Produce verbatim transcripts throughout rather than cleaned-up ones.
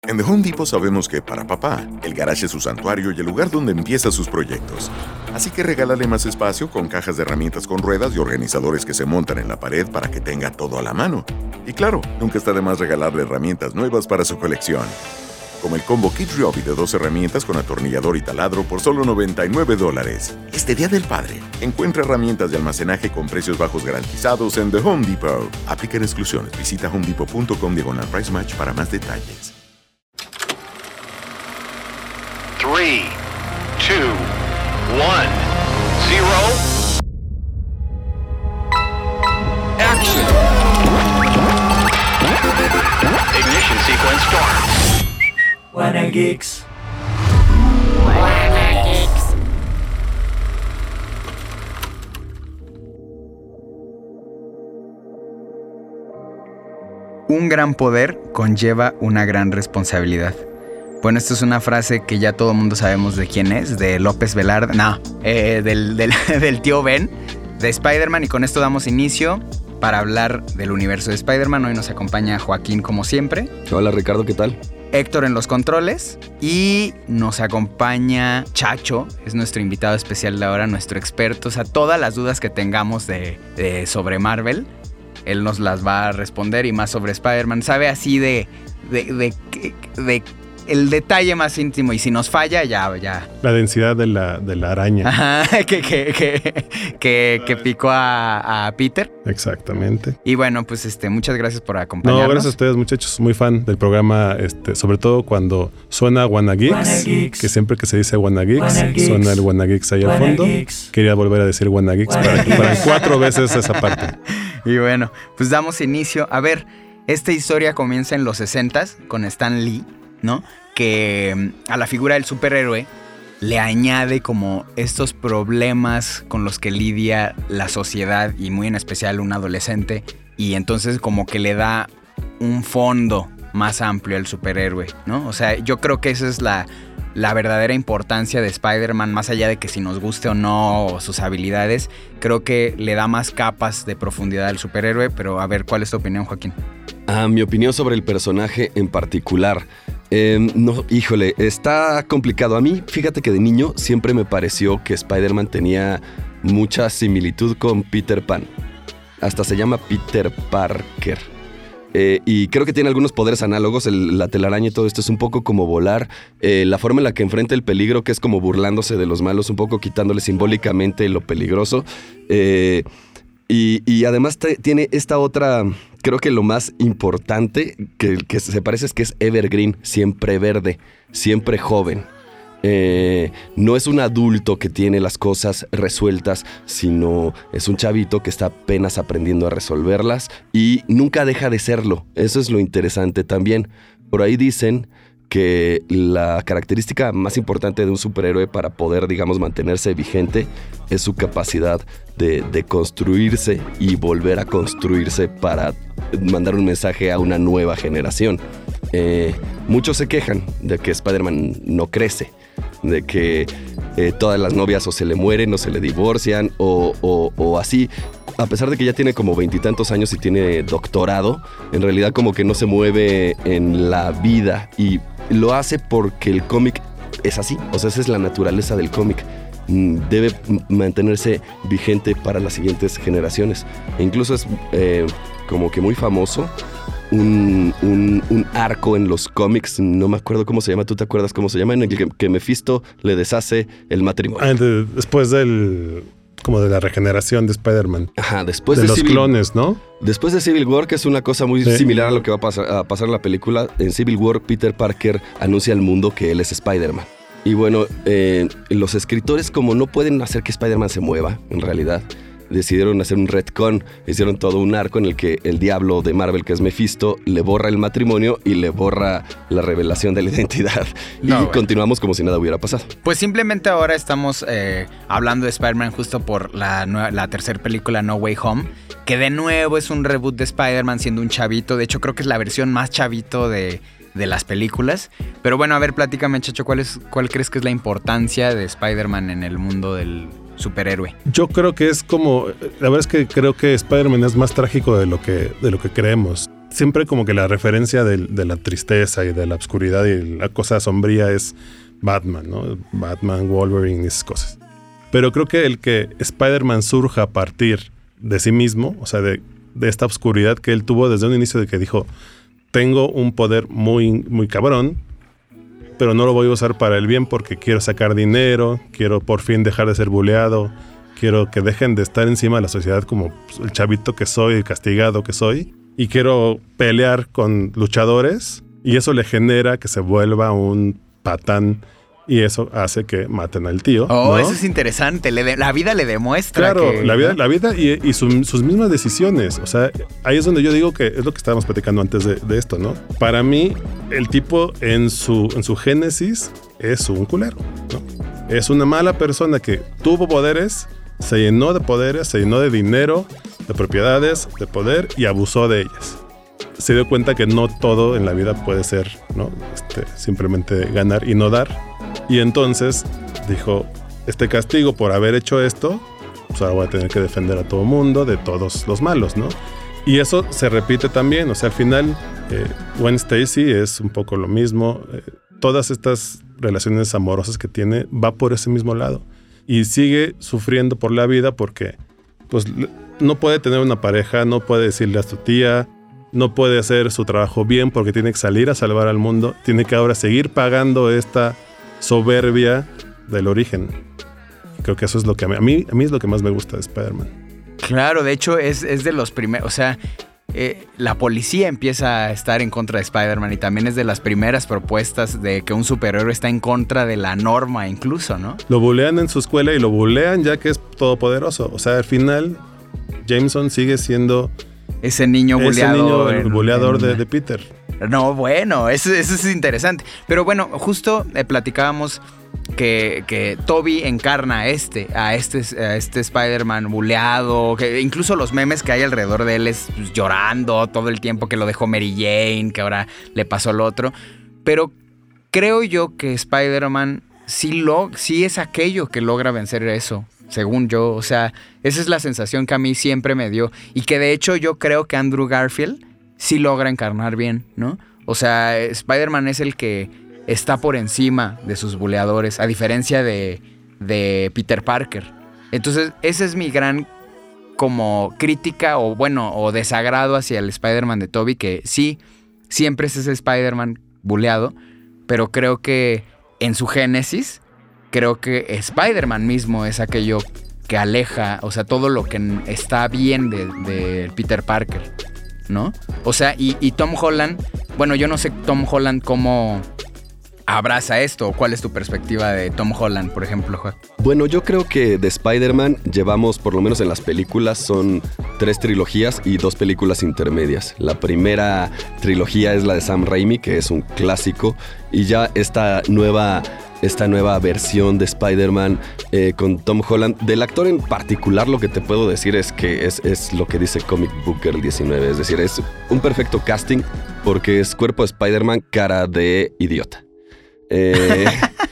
En The Home Depot sabemos que para papá, el garage es su santuario y el lugar donde empieza sus proyectos. Así que regálale más espacio con cajas de herramientas con ruedas y organizadores que se montan en la pared para que tenga todo a la mano. Y claro, nunca está de más regalarle herramientas nuevas para su colección. Como el combo Kid Ryobi de dos herramientas con atornillador y taladro por solo noventa y nueve dólares. Este Día del Padre, encuentra herramientas de almacenaje con precios bajos garantizados en The Home Depot. Aplican exclusiones. Visita homedepot.com diagonal price match para más detalles. Three, two, one, zero. Action. Ignition sequence start. Wanna Geeks. Wanna Geeks. Un gran poder conlleva una gran responsabilidad. Bueno, esto es una frase que ya todo el mundo sabemos de quién es, de López Velarde, no, eh, del, del, del tío Ben, de Spider-Man, y con esto damos inicio para hablar del universo de Spider-Man. Hoy nos acompaña Joaquín como siempre. Hola Ricardo, ¿qué tal? Héctor en los controles y nos acompaña Chacho, es nuestro invitado especial de ahora, nuestro experto. O sea, todas las dudas que tengamos de, de sobre Marvel, él nos las va a responder, y más sobre Spider-Man. Sabe así de, de, de, de, de el detalle más íntimo, y si nos falla, ya... ya. La densidad de la, de la araña. Ajá, que, que, que, que, que picó a, a Peter. Exactamente. Y bueno, pues este, muchas gracias por acompañarnos. No, gracias a ustedes, muchachos. Muy fan del programa, este, sobre todo cuando suena Wanna Geeks, Wanna Geeks. que siempre que se dice Wanna Geeks, Wanna Geeks. suena el Wanna Geeks ahí al Wanna fondo. Geeks. Quería volver a decir Wanna Geeks Wanna para, Geeks. para cuatro veces esa parte. Y bueno, pues damos inicio. A ver, esta historia comienza en los sesentas con Stan Lee, ¿no? Que a la figura del superhéroe le añade como estos problemas con los que lidia la sociedad, y muy en especial un adolescente, y entonces como que le da un fondo más amplio al superhéroe, ¿no? O sea, yo creo que esa es la, la verdadera importancia de Spider-Man, más allá de que si nos guste o no sus habilidades, creo que le da más capas de profundidad al superhéroe. Pero a ver, ¿cuál es tu opinión, Joaquín? Ah, mi opinión sobre el personaje en particular. Eh, no, híjole, está complicado. A mí, fíjate que de niño siempre me pareció que Spider-Man tenía mucha similitud con Peter Pan. Hasta se llama Peter Parker. Eh, y creo que tiene algunos poderes análogos. El, la telaraña y todo esto es un poco como volar. Eh, la forma en la que enfrenta el peligro, que es como burlándose de los malos, un poco quitándole simbólicamente lo peligroso. Eh, y, y además te, tiene esta otra... Creo que lo más importante que, que se parece es que es evergreen, siempre verde, siempre joven. Eh, no es un adulto que tiene las cosas resueltas, sino es un chavito que está apenas aprendiendo a resolverlas y nunca deja de serlo. Eso es lo interesante también. Por ahí dicen que la característica más importante de un superhéroe para poder, digamos, mantenerse vigente es su capacidad de, de construirse y volver a construirse para mandar un mensaje a una nueva generación. Eh, muchos se quejan de que Spider-Man no crece, de que eh, todas las novias o se le mueren o se le divorcian o, o, o así. A pesar de que ya tiene como veintitantos años y tiene doctorado, en realidad como que no se mueve en la vida, y lo hace porque el cómic es así. O sea, esa es la naturaleza del cómic. Debe mantenerse vigente para las siguientes generaciones. E incluso es eh, como que muy famoso un, un, un arco en los cómics, no me acuerdo cómo se llama, ¿tú te acuerdas cómo se llama? En el que, que Mephisto le deshace el matrimonio. Ah, de, después del... como de la regeneración de Spider-Man. Ajá, después de, de los Civil, clones, ¿no? Después de Civil War, que es una cosa muy sí. similar a lo que va a pasar, a pasar en la película. En Civil War, Peter Parker anuncia al mundo que él es Spider-Man. Y bueno, eh, los escritores, como no pueden hacer que Spider-Man se mueva, en realidad, decidieron hacer un retcon, hicieron todo un arco en el que el diablo de Marvel, que es Mephisto, le borra el matrimonio y le borra la revelación de la identidad. No, y bueno, continuamos como si nada hubiera pasado. Pues simplemente ahora estamos eh, hablando de Spider-Man justo por la, la tercera película No Way Home, que de nuevo es un reboot de Spider-Man siendo un chavito. De hecho, creo que es la versión más chavito de... de las películas. Pero bueno, a ver, platícame, Chacho, ¿cuál es, cuál crees que es la importancia de Spider-Man en el mundo del superhéroe? Yo creo que es como... La verdad es que creo que Spider-Man es más trágico de lo que, de lo que creemos. siempre como que la referencia de, de la tristeza y de la oscuridad y la cosa sombría es Batman, ¿no? Batman, Wolverine y esas cosas. Pero creo que el que Spider-Man surja a partir de sí mismo, o sea, de, de esta oscuridad que él tuvo desde un inicio, de que dijo, tengo un poder muy, muy cabrón, pero no lo voy a usar para el bien porque quiero sacar dinero, quiero por fin dejar de ser buleado, quiero que dejen de estar encima de la sociedad como el chavito que soy, el castigado que soy, y quiero pelear con luchadores, y eso le genera que se vuelva un patán, y eso hace que maten al tío. Oh, ¿no? Eso es interesante. Le de, la vida le demuestra. Claro, que, la vida, ¿no? la vida y, y su, sus mismas decisiones. O sea, ahí es donde yo digo que es lo que estábamos platicando antes de, de esto, ¿no? Para mí, el tipo en su, en su génesis es un culero, ¿no? Es una mala persona que tuvo poderes, se llenó de poderes, se llenó de dinero, de propiedades, de poder y abusó de ellas. Se dio cuenta que no todo en la vida puede ser, ¿no? Este, simplemente ganar y no dar. Y entonces dijo, este castigo por haber hecho esto, pues ahora voy a tener que defender a todo mundo de todos los malos, ¿no? Y eso se repite también, o sea, al final eh, Gwen Stacy es un poco lo mismo. Eh, todas estas relaciones amorosas que tiene va por ese mismo lado. Y sigue sufriendo por la vida porque pues no puede tener una pareja, no puede decirle a su tía, no puede hacer su trabajo bien porque tiene que salir a salvar al mundo, tiene que ahora seguir pagando esta soberbia del origen. Creo que eso es lo que a mí, a mí, a mí es lo que más me gusta de Spider-Man. Claro, de hecho es, es de los primeros, o sea, eh, la policía empieza a estar en contra de Spider-Man y también es de las primeras propuestas de que un superhéroe está en contra de la norma incluso, ¿no? Lo bulean en su escuela y lo bulean ya que es todopoderoso. O sea, al final Jameson sigue siendo ese niño ese buleado. niño, el en, buleador en, de, de Peter. No, bueno, eso, eso es interesante. Pero bueno, justo eh, platicábamos que, que Tobey encarna a este, a este, a este Spider-Man buleado, que incluso los memes que hay alrededor de él es pues, llorando todo el tiempo, que lo dejó Mary Jane, que ahora le pasó lo otro. Pero creo yo que Spider-Man sí, lo, sí es aquello que logra vencer eso, según yo. O sea, esa es la sensación que a mí siempre me dio. Y que de hecho yo creo que Andrew Garfield sí logra encarnar bien, ¿no? O sea, Spider-Man es el que está por encima de sus buleadores, a diferencia de, de Peter Parker. Entonces, esa es mi gran como crítica o bueno, o desagrado hacia el Spider-Man de Tobey, que sí, siempre es ese Spider-Man buleado, pero creo que en su génesis, creo que Spider-Man mismo es aquello que aleja, o sea, todo lo que está bien de, de Peter Parker, ¿no? O sea, y, y Tom Holland, bueno, yo no sé Tom Holland cómo abraza esto. ¿Cuál es tu perspectiva de Tom Holland, por ejemplo, Juan? Bueno, yo creo que de Spider-Man llevamos, por lo menos en las películas, son tres trilogías y dos películas intermedias. La primera trilogía es la de Sam Raimi, que es un clásico, y ya esta nueva... esta nueva versión de Spider-Man eh, con Tom Holland. Del actor en particular, lo que te puedo decir es que es, es lo que dice Comic Book Girl diecinueve. Es decir, es un perfecto casting porque es cuerpo de Spider-Man, cara de idiota. Eh,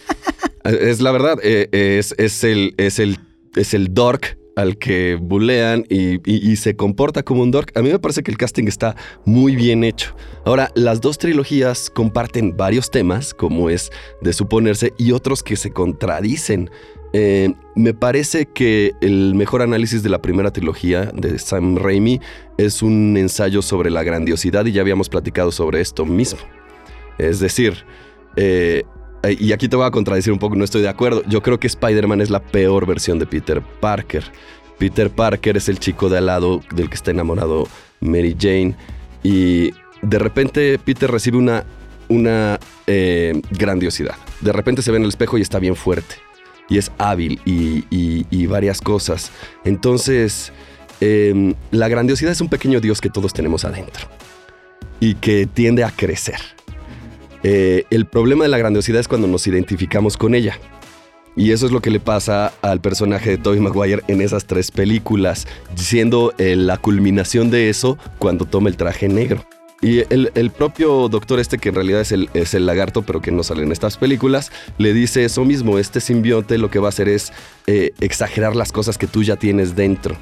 es la verdad, eh, es, es, el, es, el, es el dork al que bulean y, y, y se comporta como un dork. A mí me parece que el casting está muy bien hecho. Ahora, las dos trilogías comparten varios temas, como es de suponerse, y otros que se contradicen. Eh, me parece que el mejor análisis de la primera trilogía de Sam Raimi es un ensayo sobre la grandiosidad, y ya habíamos platicado sobre esto mismo. Es decir, eh, y aquí te voy a contradecir un poco, no estoy de acuerdo. Yo creo que Spider-Man es la peor versión de Peter Parker. Peter Parker es el chico de al lado del que está enamorado Mary Jane. Y de repente Peter recibe una, una eh, grandiosidad. De repente se ve en el espejo y está bien fuerte. Y es hábil y, y, y varias cosas. Entonces, eh, la grandiosidad es un pequeño Dios que todos tenemos adentro. Y que tiende a crecer. Eh, el problema de la grandiosidad es cuando nos identificamos con ella. Y eso es lo que le pasa al personaje de Tobey Maguire en esas tres películas, siendo eh, la culminación de eso cuando toma el traje negro. Y el, el propio doctor este, que en realidad es el, es el lagarto, pero que no sale en estas películas, le dice eso mismo. Este simbionte lo que va a hacer es eh, exagerar las cosas que tú ya tienes dentro.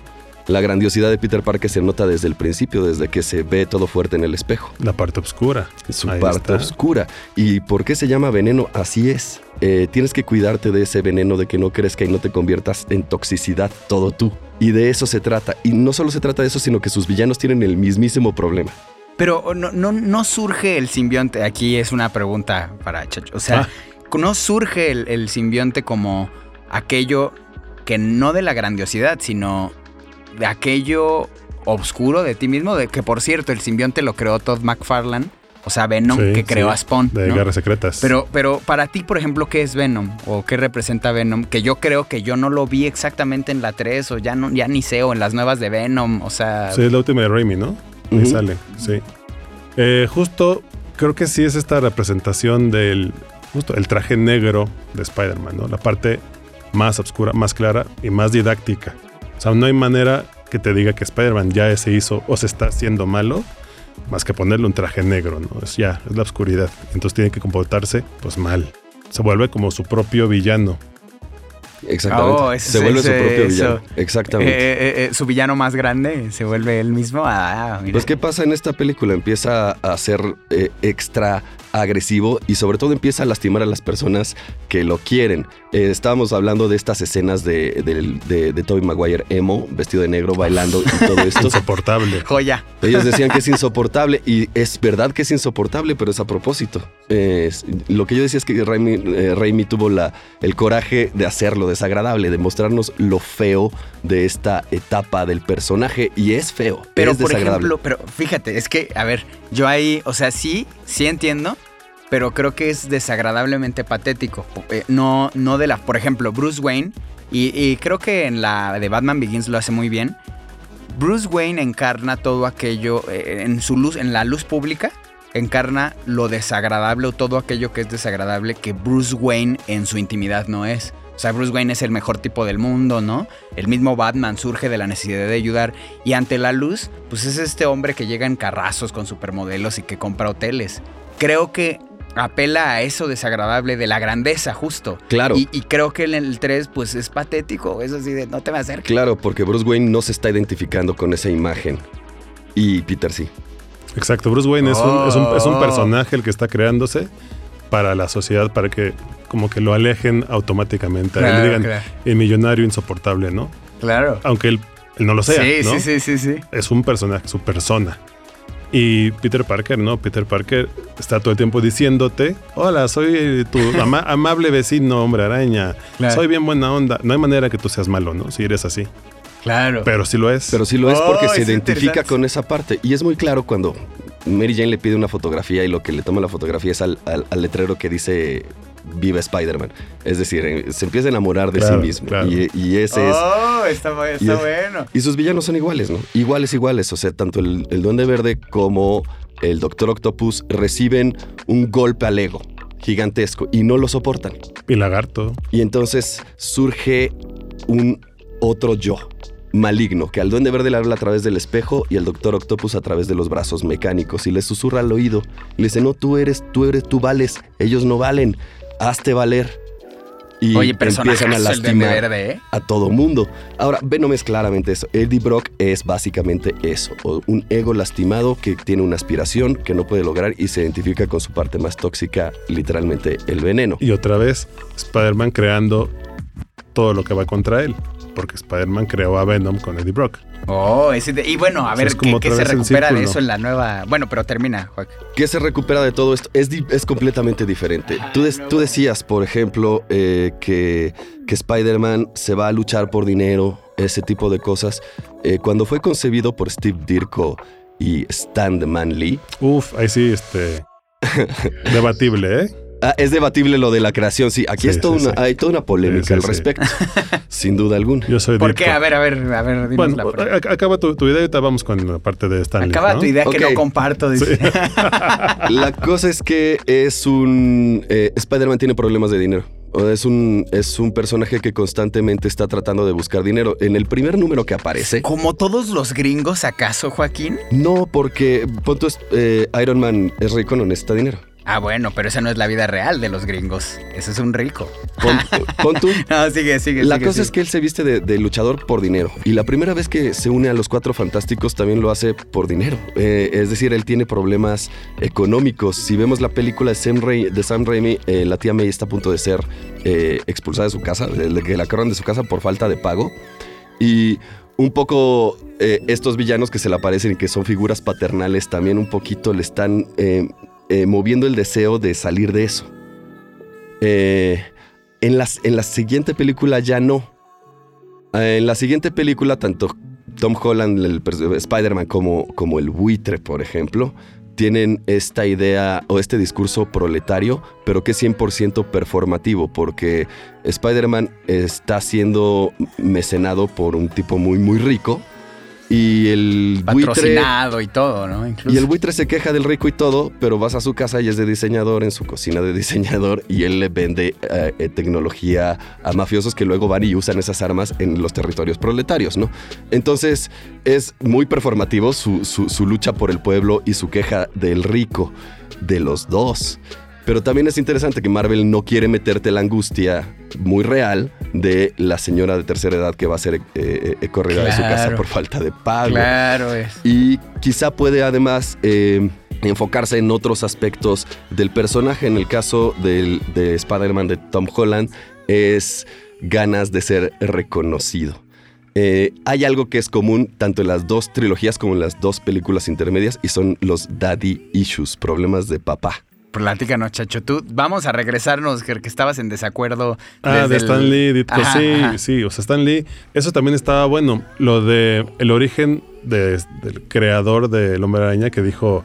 La grandiosidad de Peter Parker se nota desde el principio, desde que se ve todo fuerte en el espejo. La parte oscura. Su Ahí parte está. oscura. ¿Y por qué se llama veneno? Así es. Eh, tienes que cuidarte de ese veneno, de que no crezca y no te conviertas en toxicidad todo tú. Y de eso se trata. Y no solo se trata de eso, sino que sus villanos tienen el mismísimo problema. Pero no, no, no surge el simbionte. Aquí es una pregunta para Chacho. O sea, Ah. no surge el, el simbionte como aquello que no de la grandiosidad, sino de aquello oscuro de ti mismo. De que, por cierto, el simbionte lo creó Todd McFarlane. O sea, Venom, Sí, que creó sí, a Spawn. De ¿no? Guerras Secretas. Pero, pero para ti, por ejemplo, ¿qué es Venom? ¿O qué representa Venom? Que yo creo que yo no lo vi exactamente en la tres, o ya, no, ya ni sé, o en las nuevas de Venom, o sea... Sí, es la última de Raimi, ¿no? Ahí Ujú. sale, sí. Eh, justo, creo que sí es esta representación del... Justo, el traje negro de Spider-Man, ¿no? La parte más oscura, más clara y más didáctica. O sea, no hay manera que te diga que Spider-Man ya se hizo o se está haciendo malo, más que ponerle un traje negro, ¿no? Es ya, es la oscuridad. Entonces tiene que comportarse, pues, mal. Se vuelve como su propio villano. Exactamente. Oh, ese- se vuelve ese- su propio eso. villano. Exactamente. Eh, eh, eh, su villano más grande se vuelve él mismo. Ah, mira. Pues, ¿qué pasa en esta película? Empieza a ser eh, extra agresivo y sobre todo empieza a lastimar a las personas que lo quieren. Eh, estábamos hablando de estas escenas de, de, de, de Tobey Maguire emo, vestido de negro, bailando y todo esto. Insoportable. Joya. Ellos decían que es insoportable y es verdad que es insoportable, pero es a propósito. Eh, es- lo que yo decía es que Raimi, eh, Raimi tuvo la, el coraje de hacerlo desagradable, de mostrarnos lo feo de esta etapa del personaje y es feo, Pero, es por desagradable. ejemplo, pero fíjate, es que, a ver, yo ahí, o sea, sí, sí entiendo, pero creo que es desagradablemente patético. Eh, no, no de la, por ejemplo, Bruce Wayne, y, y creo que en la de Batman Begins lo hace muy bien. Bruce Wayne encarna todo aquello eh, en su luz, en la luz pública, encarna lo desagradable o todo aquello que es desagradable que Bruce Wayne en su intimidad no es. O sea, Bruce Wayne es el mejor tipo del mundo, ¿no? El mismo Batman surge de la necesidad de ayudar y ante la luz, pues es este hombre que llega en carrazos con supermodelos y que compra hoteles. Creo que apela a eso desagradable de la grandeza, justo. Claro. Y, y creo que en el tres, pues es patético, es así de no te me acerques. Claro, porque Bruce Wayne no se está identificando con esa imagen y Peter sí. Exacto, Bruce Wayne es, un, es, un, es un Oh. personaje el que está creándose para la sociedad, para que como que lo alejen automáticamente. A él Claro, le digan claro. el millonario insoportable, ¿no? Claro. Aunque él, él no lo sea, sí, ¿no? sí, sí, sí, sí. Es un personaje, su persona. Y Peter Parker, ¿no? Peter Parker está todo el tiempo diciéndote, hola, soy tu ama- amable vecino, hombre araña. Claro. Soy bien buena onda. No hay manera que tú seas malo, ¿no? Si eres así. Claro. Pero sí lo es. Pero sí lo es Oh, porque se es identifica interesante. con esa parte. Y es muy claro cuando Mary Jane le pide una fotografía y lo que le toma la fotografía es al, al- al letrero que dice Viva Spider-Man. Es decir, eh, se empieza a enamorar de Claro, sí mismo. claro. Y, y ese es... Oh, está, bu- está y es- bueno. Y sus villanos son iguales, ¿no? Iguales, iguales. O sea, tanto el, el Duende Verde como el Doctor Octopus reciben un golpe al ego gigantesco y no lo soportan. Y Lagarto. Y entonces surge un otro yo maligno que al Duende Verde le habla a través del espejo y al Doctor Octopus a través de los brazos mecánicos y le susurra al oído. Le dice, no, tú eres, tú eres, tú vales. Ellos no valen. Hazte valer. Y Oye, empiezan a personajazo el Duende lastimar Verde, ¿eh? a todo mundo. Ahora, Venom es claramente eso. Eddie Brock es básicamente eso. o Un ego lastimado que tiene una aspiración que no puede lograr y se identifica con su parte más tóxica, literalmente el veneno. Y otra vez, Spider-Man creando todo lo que va contra él. Porque Spider-Man creó a Venom con Eddie Brock. Oh, ese de- y bueno, a O sea, ver, es como ¿qué, qué otra se vez el recupera de círculo. eso en la nueva? Bueno, pero termina, Joaquín. ¿Qué se recupera de todo esto? Es, di- es completamente diferente. Tú, des- tú decías, por ejemplo, eh, que, que Spider-Man se va a luchar por dinero, ese tipo de cosas. Eh, cuando fue concebido por Steve Ditko y Stan The Man Lee, Uf, ahí sí, este... debatible, ¿eh? ah, es debatible lo de la creación, sí. Aquí Sí, es toda sí, una, sí. hay toda una polémica Sí, sí, al sí. respecto, sin duda alguna. Yo soy ¿Por Ditko. qué? A ver, a ver, a ver, dinos Bueno, la prueba. a- acaba tu, tu idea y ahorita vamos con la parte de Stanley. Acaba ¿no? tu idea que Ok. no comparto. Dice. La cosa es que es un... eh, Spider-Man tiene problemas de dinero. O Es un, es un personaje que constantemente está tratando de buscar dinero. En el primer número que aparece... Como todos los gringos, ¿acaso, Joaquín? No, porque punto es, eh, Iron Man es rico, no necesita dinero. Ah, bueno, pero esa no es la vida real de los gringos. Ese es un rico. Pon, pon tú. No, sigue, sigue. La sigue, cosa sigue. es que él se viste de, de luchador por dinero. Y la primera vez que se une a los Cuatro Fantásticos también lo hace por dinero. Eh, es decir, él tiene problemas económicos. Si vemos la película de Sam, Ra- de Sam Raimi, eh, la tía May está a punto de ser eh, expulsada de su casa, de, de que la corran de su casa por falta de pago. Y un poco eh, estos villanos que se le aparecen y que son figuras paternales también un poquito le están... Eh, Eh, moviendo el deseo de salir de eso. Eh, en, las, en la siguiente película ya no. Eh, en la siguiente película, tanto Tom Holland, el Spider-Man, como, como el buitre, por ejemplo, tienen esta idea o este discurso proletario, pero que es cien por ciento performativo, porque Spider-Man está siendo mecenado por un tipo muy, muy rico. Y el buitre... Patrocinado y todo, ¿no? Incluso. Y el buitre se queja del rico y todo, pero vas a su casa y es de diseñador, en su cocina de diseñador, y él le vende eh, eh, tecnología a mafiosos que luego van y usan esas armas en los territorios proletarios, ¿no? Entonces es muy performativo su, su, su lucha por el pueblo y su queja del rico, de los dos. Pero también es interesante que Marvel no quiere meterte la angustia muy real de la señora de tercera edad que va a ser eh, eh, corrida Claro. de su casa por falta de pago. Claro es. Y quizá puede además eh, enfocarse en otros aspectos del personaje. En el caso del, de Spider-Man de Tom Holland es ganas de ser reconocido. Eh, hay algo que es común tanto en las dos trilogías como en las dos películas intermedias y son los daddy issues, problemas de papá. Platícanos, Chacho. Tú, vamos a regresarnos, que que estabas en desacuerdo. Ah, de desde Stan el- Lee, Ditko, Ajá, sí, ajá. sí, o sea, Stan Lee, eso también estaba bueno. Lo de el origen de- del creador del Hombre Araña que dijo,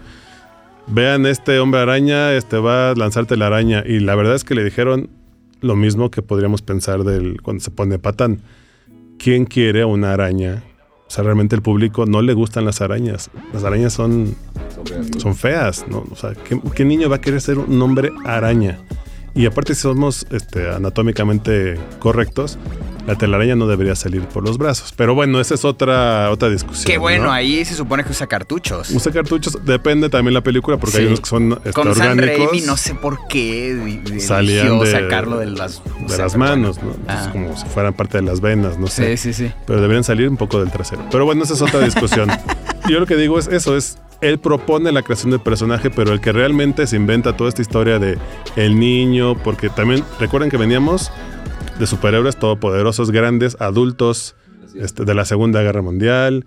vean este Hombre Araña, este va a lanzarte la araña. Y la verdad es que le dijeron lo mismo que podríamos pensar del cuando se pone patán. ¿Quién quiere una araña? O sea, realmente el público no le gustan las arañas. Las arañas son, son feas, ¿no? O sea, ¿qué, qué niño va a querer ser un hombre araña? Y aparte, si somos este, anatómicamente correctos, la telaraña no debería salir por los brazos. Pero bueno, esa es otra, otra discusión. Qué bueno, ¿no? ahí se supone que usa cartuchos. Usa cartuchos, depende también la película, porque Sí. hay unos que son este, Con Sam orgánicos. Raimi, no sé por qué di- di- Salían eligió de, sacarlo de las, de o sea, las pero manos, bueno. ¿no? Entonces, Ah. como si fueran parte de las venas, no sé. Sí, sí, sí. Pero deberían salir un poco del trasero. Pero bueno, esa es otra discusión. Yo lo que digo es eso, es él propone la creación del personaje, pero el que realmente se inventa toda esta historia de el niño, porque también recuerden que veníamos de superhéroes todopoderosos, grandes, adultos, este, de la Segunda Guerra Mundial.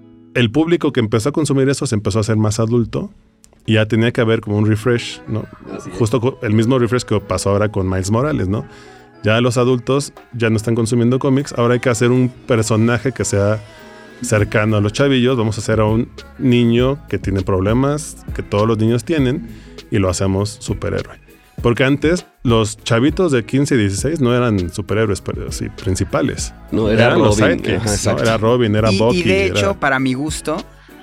El público que empezó a consumir eso se empezó a hacer más adulto y ya tenía que haber como un refresh, ¿no? Justo co- el mismo refresh que pasó ahora con Miles Morales, ¿no? Ya los adultos ya no están consumiendo cómics, ahora hay que hacer un personaje que sea cercano a los chavillos, vamos a hacer a un niño que tiene problemas que todos los niños tienen y lo hacemos superhéroe. Porque antes los chavitos de quince y dieciséis no eran superhéroes pero sí, principales. No, era eran los Robin, sidekicks, ajá, ¿no? exacto. Era Robin, era y, Bucky. y de era- hecho, para mi gusto,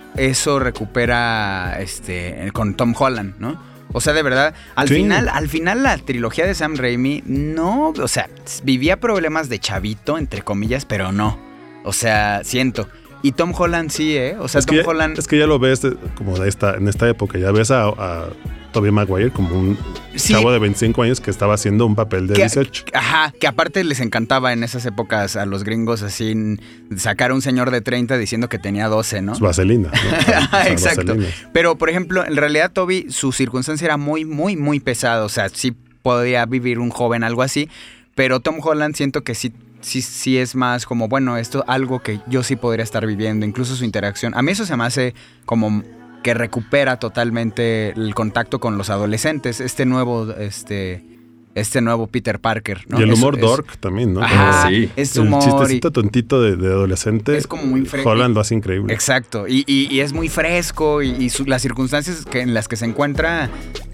eso recupera este con Tom Holland, ¿no? O sea, de verdad, al Sí. final, al final la trilogía de Sam Raimi no, o sea, vivía problemas de chavito, entre comillas, pero no. O sea, siento. Y Tom Holland sí, ¿eh? O sea, es, Tom que ya, Holland... es que ya lo ves de- como de esta, en esta época, ya ves a, a Tobey Maguire como un Sí. chavo de veinticinco años que estaba haciendo un papel de que- dieciocho. Ajá, que aparte les encantaba en esas épocas a los gringos así n- sacar a un señor de treinta diciendo que tenía doce, ¿no? Es vaselina. ¿no? O sea, Exacto. vaselina. Pero, por ejemplo, en realidad Toby, su circunstancia era muy, muy, muy pesada. O sea, sí podía vivir un joven algo así. Pero Tom Holland siento que sí, sí, sí es más como, bueno, esto algo que yo sí podría estar viviendo. Incluso su interacción. A mí eso se me hace como que recupera totalmente el contacto con los adolescentes. Este nuevo, este, este nuevo Peter Parker, ¿no? Y el Es- humor es- dork también, ¿no? Ajá, Como sí. es el humor. y- chistecito tontito de, de adolescente. Es como muy fresco. Holland lo hace increíble. Exacto, y, y- y es muy fresco y, y su- las circunstancias que, en las que se encuentra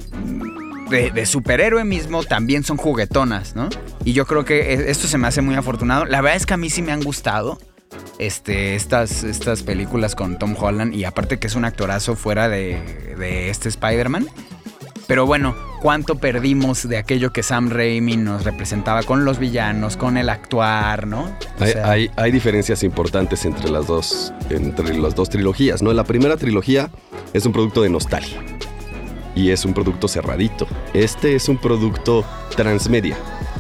de, de superhéroe mismo también son juguetonas, ¿no? Y yo creo que e- esto se me hace muy afortunado. La verdad es que a mí sí me han gustado este, estas, estas películas con Tom Holland y aparte que es un actorazo fuera de, de este Spider-Man. Pero bueno, ¿cuánto perdimos de aquello que Sam Raimi nos representaba con los villanos, con el actuar, ¿no? O Hay, sea, hay- hay diferencias importantes entre las dos, entre las dos trilogías, ¿no? La primera trilogía es un producto de nostalgia. y es un producto cerradito. Este es un producto transmedia,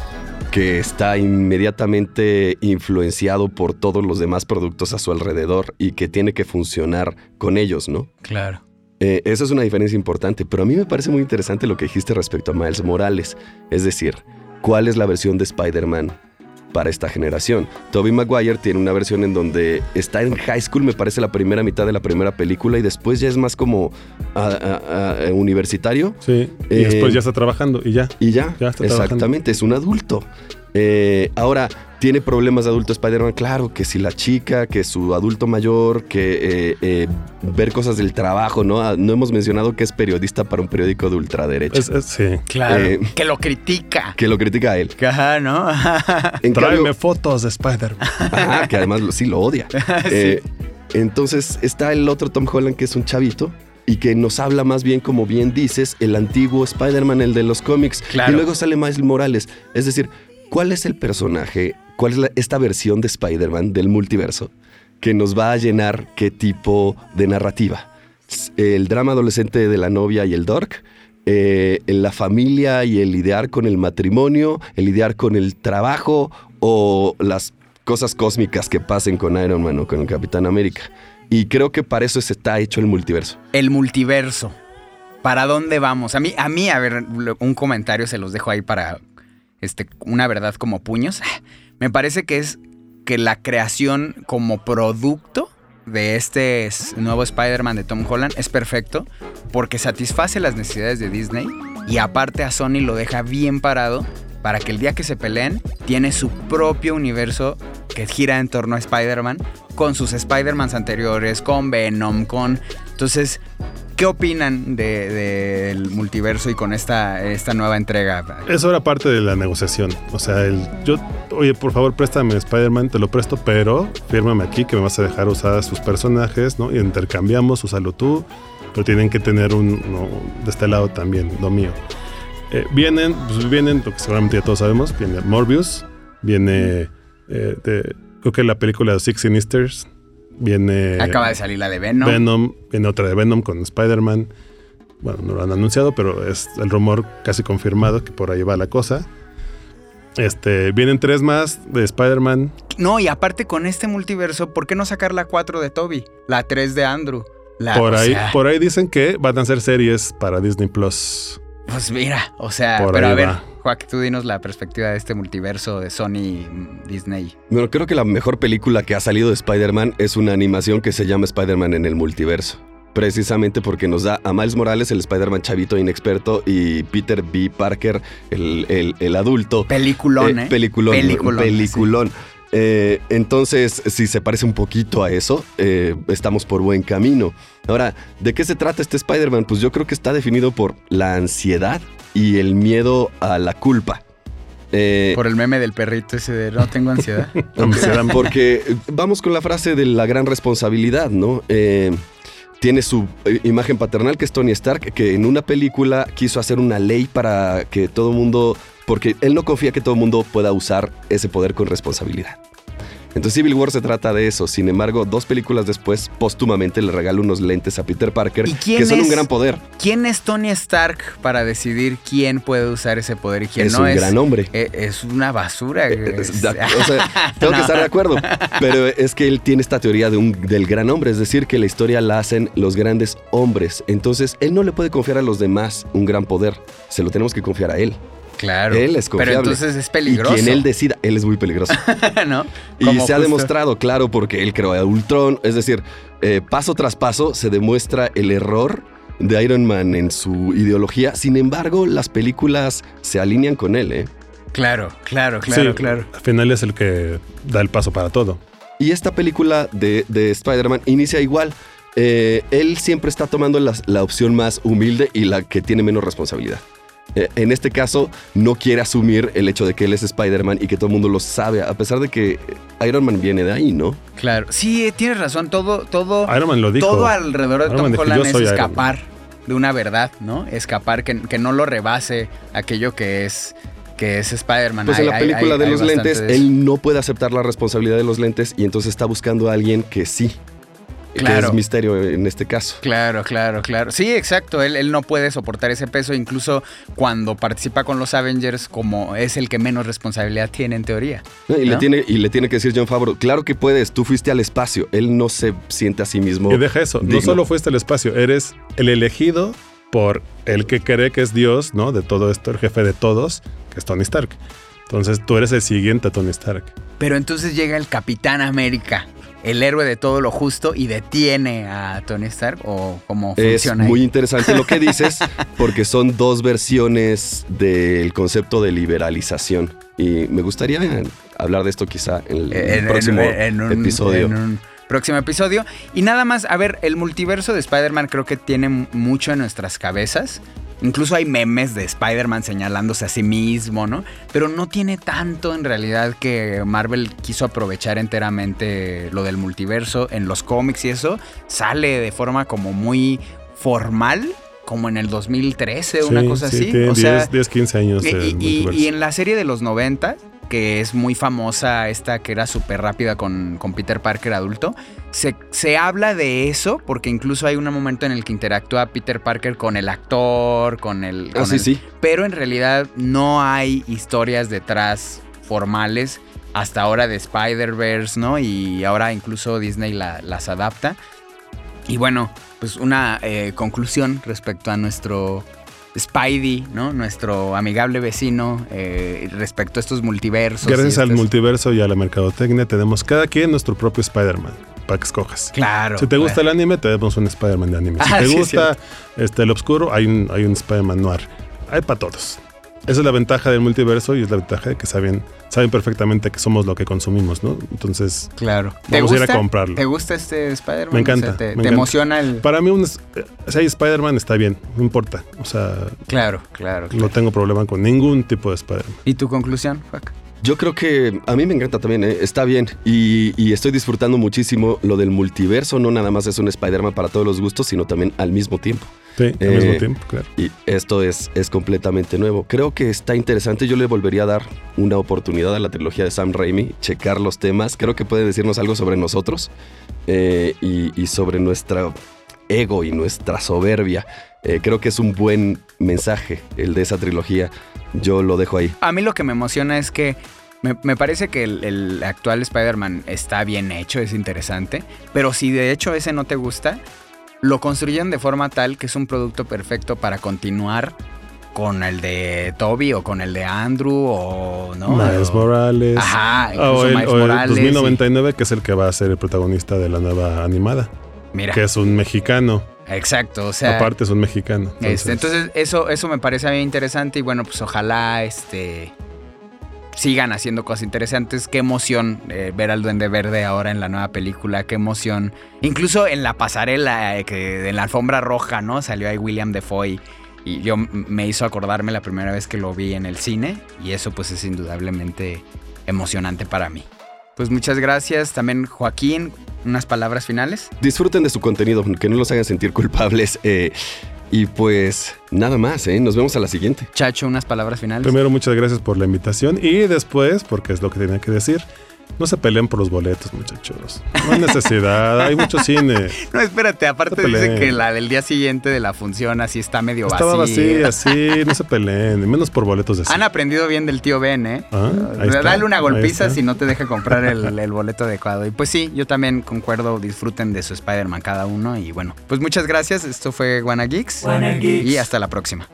que está inmediatamente influenciado por todos los demás productos a su alrededor y que tiene que funcionar con ellos, ¿no? Claro. Eh, eso es una diferencia importante, pero a mí me parece muy interesante lo que dijiste respecto a Miles Morales. Es decir, ¿cuál es la versión de Spider-Man para esta generación? Tobey Maguire tiene una versión en donde está en high school, me parece la primera mitad de la primera película, y después ya es más como a, a, a, universitario. Sí, y eh, después ya está trabajando y ya. Y ya, ya está exactamente, trabajando. Es un adulto. Eh, ahora, ¿tiene problemas de adulto Spider-Man? Claro, que si la chica, que su adulto mayor, que eh, eh, ver cosas del trabajo, ¿no? No hemos mencionado que es periodista para un periódico de ultraderecha. Es, es, sí. Claro. Eh, que lo critica. Que lo critica a él. Ajá, ¿no? En Tráeme cambio, fotos de Spider-Man. ajá, que además lo- sí lo odia. Sí. Eh, entonces está el otro Tom Holland, que es un chavito y que nos habla más bien, como bien dices, el antiguo Spider-Man, el de los cómics. Claro. Y luego sale Miles Morales. Es decir, ¿cuál es el personaje, cuál es la- esta versión de Spider-Man del multiverso que nos va a llenar qué tipo de narrativa? El drama adolescente de la novia y el dork, eh, la familia y el lidiar con el matrimonio, el lidiar con el trabajo, o las cosas cósmicas que pasen con Iron Man o con el Capitán América. Y creo que para eso se está hecho el multiverso. El multiverso. ¿Para dónde vamos? A mí, a mí, a ver, un comentario se los dejo ahí para este, una verdad como puños. Me parece que es que la creación como producto de este s- nuevo Spider-Man de Tom Holland es perfecto porque satisface las necesidades de Disney y aparte a Sony lo deja bien parado para que el día que se peleen tiene su propio universo que gira en torno a Spider-Man con sus Spider-Mans anteriores, con Venom, con... Entonces, ¿qué opinan de- de- del multiverso y con esta, esta nueva entrega? Eso era parte de la negociación. O sea, el, yo, oye, por favor, préstame Spider-Man, te lo presto, pero fírmame aquí que me vas a dejar usar sus personajes, ¿no? Y intercambiamos, úsalo tú, pero tienen que tener un, no, de este lado también, lo mío. Eh, vienen, pues vienen, lo que seguramente ya todos sabemos, viene Morbius, viene, eh, de, creo que la película de Six Sinisters, viene Acaba de salir la de Venom. Venom, viene otra de Venom con Spider-Man. Bueno, no lo han anunciado, pero es el rumor casi confirmado que por ahí va la cosa. Este, vienen tres más de Spider-Man. No, y aparte con este multiverso, ¿por qué no sacar la cuatro de Toby? La tres de Andrew. La, Por o ahí, sea, por ahí dicen que van a hacer series para Disney Plus. Pues mira, o sea, Por pero ahí a ver, va. Joaquín, tú dinos la perspectiva de este multiverso de Sony Disney. Bueno, creo que la mejor película que ha salido de Spider-Man es una animación que se llama Spider-Man en el multiverso. Precisamente porque nos da a Miles Morales, el Spider-Man chavito inexperto, y Peter B. Parker, el, el- el adulto. Peliculón, ¿eh? Peliculón. Peliculón, Peliculón. Eh, entonces, si se parece un poquito a eso, eh, estamos por buen camino. Ahora, ¿de qué se trata este Spider-Man? Pues yo creo que está definido por la ansiedad y el miedo a la culpa. Eh, Por el meme del perrito ese de no tengo ansiedad. Ansiedad. Porque eh, vamos con la frase de la gran responsabilidad, ¿no? Eh, tiene su eh, imagen paternal, que es Tony Stark, que en una película quiso hacer una ley para que todo el mundo... Porque él no confía que todo el mundo pueda usar ese poder con responsabilidad. Entonces Civil War se trata de eso. Sin embargo, dos películas después, póstumamente le regala unos lentes a Peter Parker, ¿Y quién que son es? un gran poder. ¿Quién es Tony Stark para decidir quién puede usar ese poder y quién Es no un es? gran hombre. eh, Es una basura. Eh, es- es- da- o sea, tengo que estar de acuerdo, pero es que él tiene esta teoría de un, del gran hombre, es decir, que la historia la hacen los grandes hombres. Entonces, él no le puede confiar a los demás un gran poder, se lo tenemos que confiar a él. Claro. Él es confiable. Pero entonces es peligroso. Y quien él decida, él es muy peligroso. ¿No? Y Como se ha justo- demostrado, claro, porque él creó a Ultron, es decir, eh, paso tras paso se demuestra el error de Iron Man en su ideología. Sin embargo, las películas se alinean con él, ¿eh? Claro, claro, claro, Sí, claro. Al final es el que da el paso para todo. Y esta película de, de Spider-Man inicia igual. Eh, él siempre está tomando la, la opción más humilde y la que tiene menos responsabilidad. Eh, en este caso, no quiere asumir el hecho de que él es Spider-Man y que todo el mundo lo sabe, a pesar de que Iron Man viene de ahí, ¿no? Claro. Sí, tienes razón. Todo, todo, Iron Man lo dijo. todo alrededor de Iron Tom Man dijo, Holland "Yo es soy Iron escapar de una verdad, ¿no? Escapar, que, que no lo rebase aquello que es, que es Spider-Man. Pues Hay- en la hay- película hay- de hay los bastante lentes, de eso. él no puede aceptar la responsabilidad de los lentes y entonces está buscando a alguien que sí. Claro. que es Misterio en este caso. Claro, claro, claro. Sí, exacto. Él, él no puede soportar ese peso, incluso cuando participa con los Avengers, como es el que menos responsabilidad tiene en teoría. No, y, ¿no? le tiene, y le tiene que decir Jon Favreau, claro que puedes, tú fuiste al espacio. Él no se siente a sí mismo Y deja eso, digno. no solo fuiste al espacio, eres el elegido por el que cree que es Dios, ¿no? De todo esto, el jefe de todos, que es Tony Stark. Entonces tú eres el siguiente Tony Stark. Pero entonces llega el Capitán América, el héroe de todo lo justo, y detiene a Tony Stark, o cómo Es funciona muy ahí. interesante lo que dices, porque son dos versiones del concepto de liberalización. Y me gustaría hablar de esto quizá en el, En- en- próximo en un- episodio. en un próximo episodio. Y nada más, a ver, el multiverso de Spider-Man creo que tiene mucho en nuestras cabezas. Incluso hay memes de Spider-Man señalándose a sí mismo, ¿no? Pero no tiene tanto en realidad que Marvel quiso aprovechar enteramente lo del multiverso en los cómics y eso. Sale de forma como muy formal, como en el dos mil trece, una Sí, cosa sí, así. tiene O sea, diez, diez, quince años. y, el y- y- multiverso. y en la serie de los noventa, que es muy famosa, esta que era súper rápida con, con Peter Parker adulto, se, se habla de eso porque incluso hay un momento en el que interactúa Peter Parker con el actor, con el... Ah, con sí, el- sí. Pero en realidad no hay historias detrás formales hasta ahora de Spider-Verse, ¿no? Y ahora incluso Disney la- las adapta. Y bueno, pues una eh, conclusión respecto a nuestro Spidey, ¿no? Nuestro amigable vecino eh, respecto a estos multiversos. Gracias y al estas- multiverso y a la mercadotecnia tenemos cada quien nuestro propio Spider-Man para que escojas. Claro. Si te gusta claro. el anime, tenemos un Spider-Man de anime. Si Ah, te sí, gusta este, el oscuro, hay un, hay un Spider-Man noir. Hay para todos. Esa es la ventaja del multiverso y es la ventaja de que saben, saben perfectamente que somos lo que consumimos, ¿no? Entonces, Claro. Vamos a ir a comprarlo. ¿Te gusta este Spider-Man? Me encanta, O sea, ¿te, me te encanta. emociona el...? para mí, un, si hay Spider-Man está bien, no importa. O sea, Claro, claro. claro. no tengo problema con ningún tipo de Spider-Man. ¿Y tu conclusión, Juac? Yo creo que a mí me encanta también, ¿eh? Está bien. Y, y estoy disfrutando muchísimo lo del multiverso. No nada más es un Spider-Man para todos los gustos, sino también al mismo tiempo. Sí, al Eh, mismo tiempo, claro. Y esto es, es completamente nuevo. Creo que está interesante. Yo le volvería a dar una oportunidad a la trilogía de Sam Raimi, checar los temas. Creo que puede decirnos algo sobre nosotros eh, y, y sobre nuestro ego y nuestra soberbia. Eh, creo que es un buen mensaje el de esa trilogía. Yo lo dejo ahí. A mí lo que me emociona es que me, me parece que el, el actual Spider-Man está bien hecho, es interesante, pero si de hecho ese no te gusta, lo construyen de forma tal que es un producto perfecto para continuar con el de Toby o con el de Andrew o no. Miles o- Morales. Ajá, Ah, incluso o el, Miles o el Morales. dos mil y- noventa y nueve, que es el que va a ser el protagonista de la nueva animada. Mira, Que es un mexicano. exacto, o sea, Aparte es un mexicano. Este, entonces, eso, eso me parece a mí interesante y bueno, pues ojalá este, sigan haciendo cosas interesantes. Qué emoción eh, ver al Duende Verde ahora en la nueva película, qué emoción. Incluso en la pasarela, eh, que en la alfombra roja, ¿no? Salió ahí William Dafoe y yo m- me hizo acordarme la primera vez que lo vi en el cine y eso pues es indudablemente emocionante para mí. Pues muchas gracias. También Joaquín, unas palabras finales. Disfruten de su contenido, que no los hagan sentir culpables. eh, y pues nada más, ¿eh? Nos vemos a la siguiente. Chacho, unas palabras finales. Primero, muchas gracias por la invitación. Y después, porque es lo que tenía que decir, no se peleen por los boletos, muchachos. No hay necesidad, hay mucho cine. No, espérate, aparte No se dice peleen. que la del día siguiente de la función así está medio Estaba vacía. vacía, sí, no se peleen, y menos por boletos de cine. Han aprendido bien del tío Ben, ¿eh? Ah, ahí está, Dale una ahí golpiza está. si no te deja comprar el, el boleto adecuado. Y pues sí, yo también concuerdo, disfruten de su Spider-Man cada uno. Y bueno, pues muchas gracias. Esto fue Wanna Geeks. Wanna Geeks. Y hasta la próxima.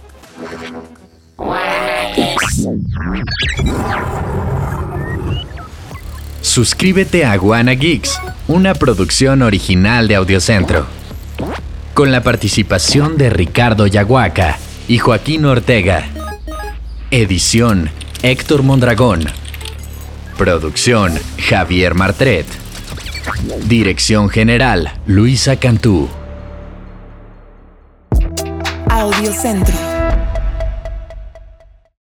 Suscríbete a Wanna Geeks, una producción original de Audiocentro. Con la participación de Ricardo Yaguaca y Joaquín Ortega. Edición Héctor Mondragón. Producción Javier Martret. Dirección General Luisa Cantú. Audiocentro.